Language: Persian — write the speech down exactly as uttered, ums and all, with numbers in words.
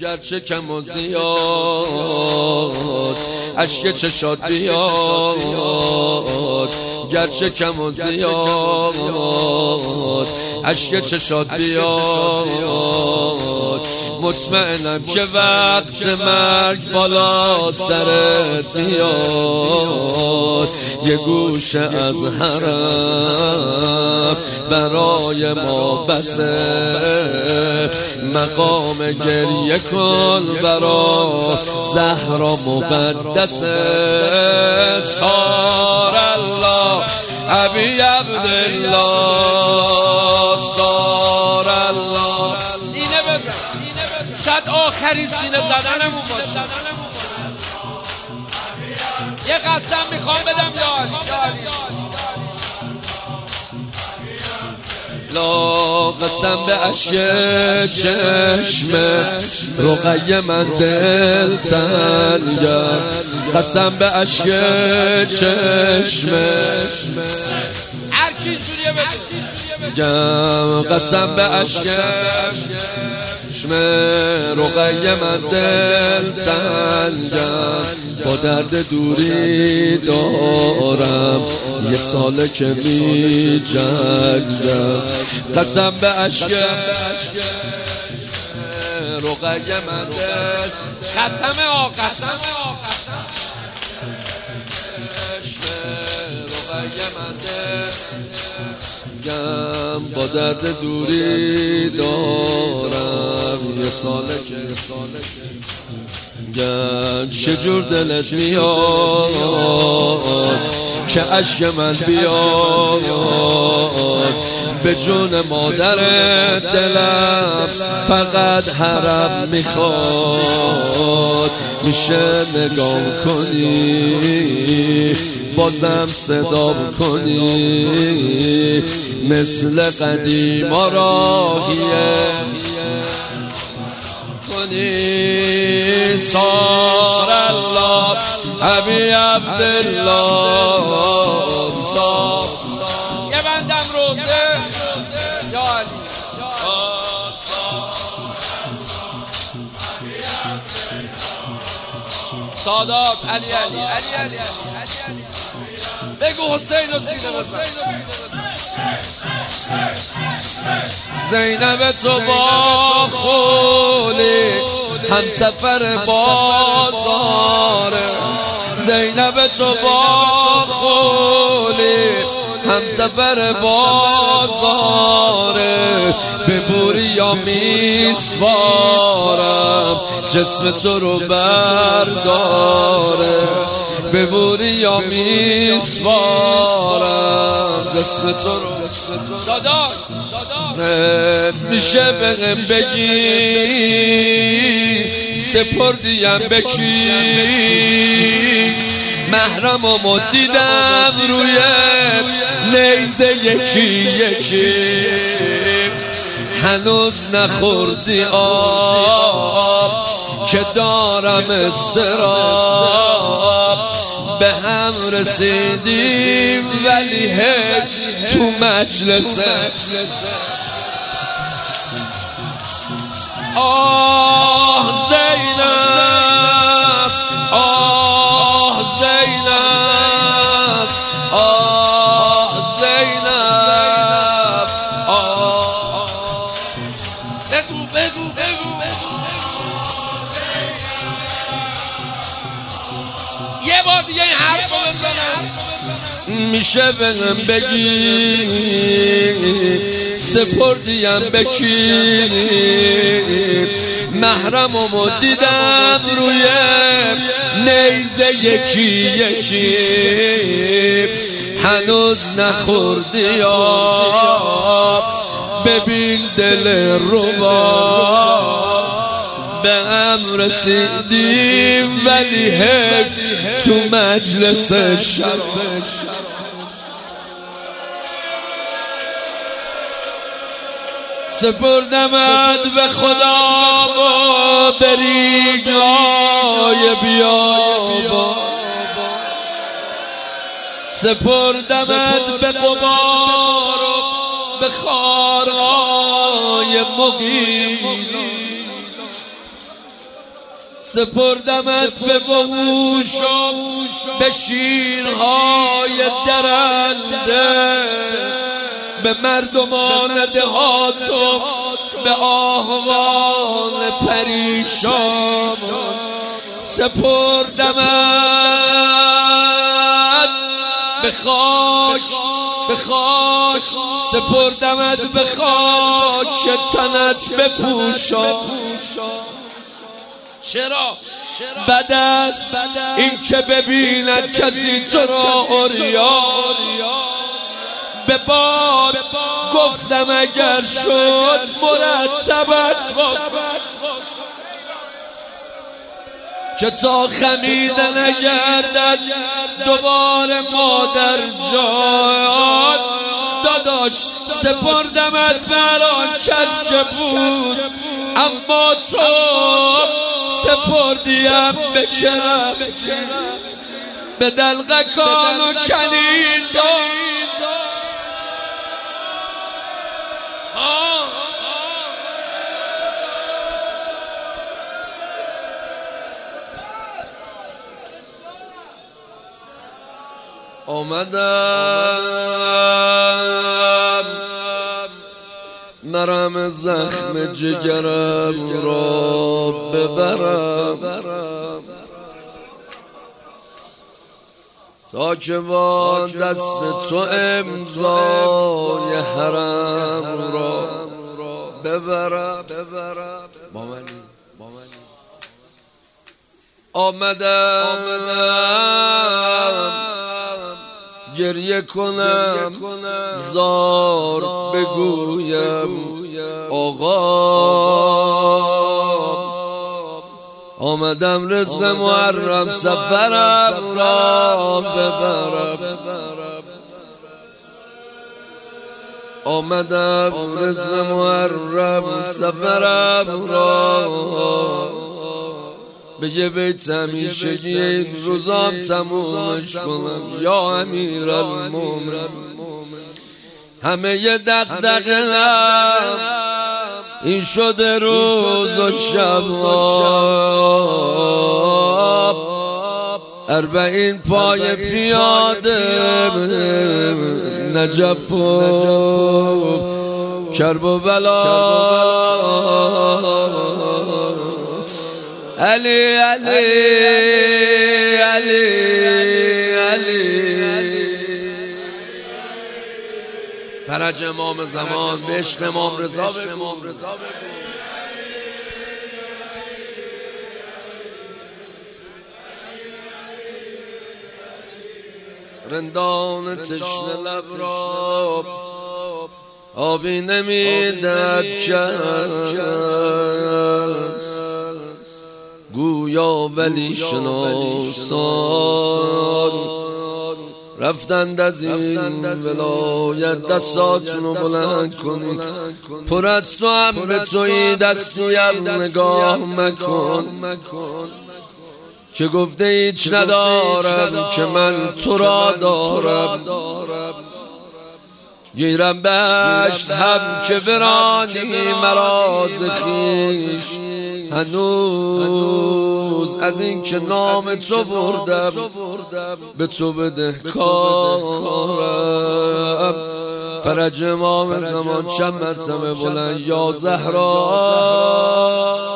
گرچه کم و زیاد اشک چشات بیاد، گرچه کم و زیاد اشک چشات بیاد. مطمئنم که وقت مرگ بالا سرت میاد، یه گوشه از حرم برای ما بسه، مقام گریه کن برا زهرا مقدسه. صار الله ابی عبدالله، صار الله. سینه بزن، شاید آخرین سینه زدنمون باشه. یه قسم میخوام بدم یاری لا قسم به اشک چشم رقیه من دل تنگم، قسم به اشک چشم هر کی جوریه بگم، قسم به اشک چشم رقیه من دل تنگم. با درد دوری دارم یه ساله که می جنگم، قسم به اشک رقیه من دل، قسم آقا قسم رقیه من دل گم. با درد دوری دارم یه ساله که گم. چجور دلت میاد که اشک من بیاد، به جون مادرت دلم فقط حرم میخواد. میشه نگام کنی بازم صدام کنی، مثل قدیما راهیه کنی. صار الله ابی عبدالله، صار. یه بندم روزه یا علی سادات علی علی علی علی بگو حسین و سینه بزن. زینب تو با خولی هم سفر بازاره، زینب تو با خولی هم سفر بازاره. به بوری یا میسپارم جسم تو رو برداره، به بوری یا میسپارم جسم تو رو. داداش میشه بهم بگی سپردیم به کی؟ محرممو دیدم روی نیزه یکی یکی، هنوز نخوردی آب که دارم استراب. به هم رسیدیم ولی هیچ تو مجلسه. آه زینب، آه زینب، آه زینب، آه. بگو بگو بگو یه بار دیگه این حرف رو بزنم. میشه بهم بگی سپردیم به کی؟ محرممو دیدم روی نیزه یکی یکی، هنوز نخوردی آب. ببین دل ربا به هم رسیدیم ولی هیچ تو مجلس شب. سپردمت به خدا و به ریگای بیابان، سپردمت به غبار و به خارهای مغیل. سپردمت به وحوش و به شیرهای درنده، به مردمان دهات و به آهوان پریشان. سپردمت به خاک به خاک سپردمت به خاک تنت بپوشان. چرا؟ بعد از این که ببیند کسی تو را عریان، به باد گفتم اگر شد مرتبت بکن، که تا خمیدن نگردد دوباره مادر جان. داداش سپردمت بر آن کس که بود، اما تو سپردیم به کرم، به دلقکان و کنیزان. آمدم مرهم زخم جگرم را ببرم، تا که با دست تو امضای حرم را ببرم. با منی آمدم گریه کنم زار بگویم آقا. آمدم رزق محرم سفرم را ببرم، آمدم رزق محرم سفرم را. به یه بیت همیشگی این روزام تمومش کنم. یا امیر المومن همه یه دغدغه این شده روز و شب، اربعین پای پیاده نجف و کرب و بلا. علی علی علی علی فرج امام زمان به عشق امام رضا بگو. رندان تشنه لب را آبی نمیدد کس، گویا ولی شناسان رفتند از این ولایت. دستاتونو بلند کنید، پر از تو هم به توی دستیم نگاه مکن، که گفته هیچ ندارم که من تو را دارم. گیرم بشت هم که برانی مراز خیش، هنوز از این که نام تو بردم به تو بدهکارم. فرج امام زمان چند مرتبه بلند یا زهرا.